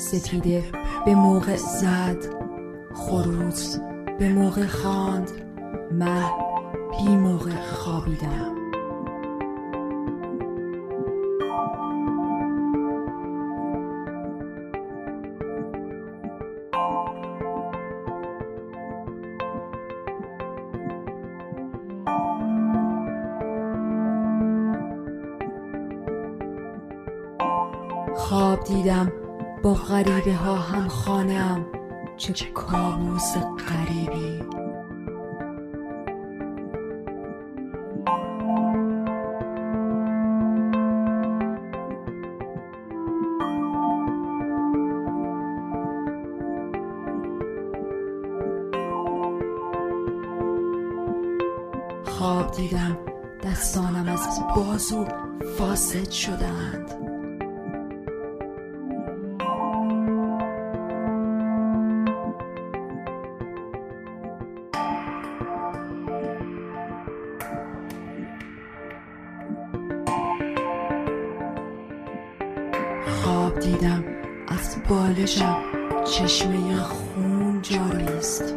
سپیده به موقع زد، خروس به موقع خواند، من بی موقع خوابیدم. خواب دیدم با غریبه ها هم خانم، چه کابوس غریبی. خواب دیدم دستانم از بازو فاسد شدند. خواب دیدم از بالشم چشمه خون جاری است.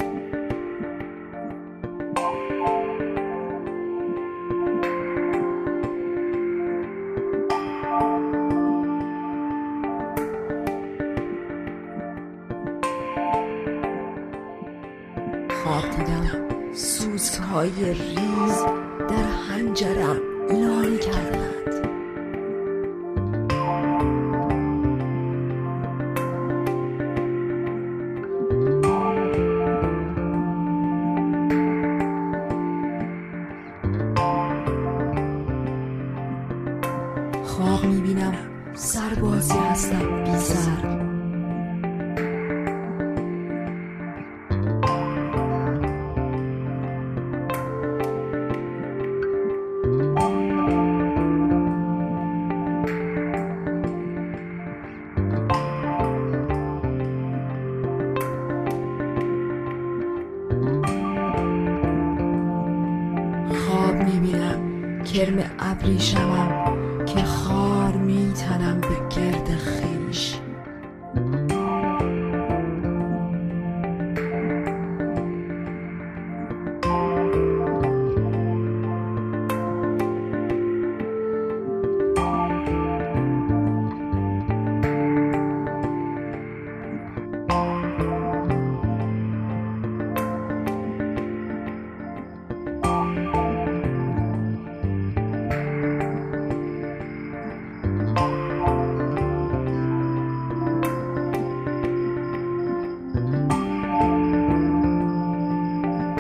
خواب دیدم سوزهای ریز در حنجرم لانه کردند. خواب میبینم سربازی هستم بی سر. خواب میبینم کرم ابریشمم که خار میتنم به گرد خویش.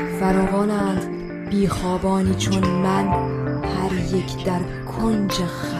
فراوانند بیخوابانی چون من، هر یک در کنج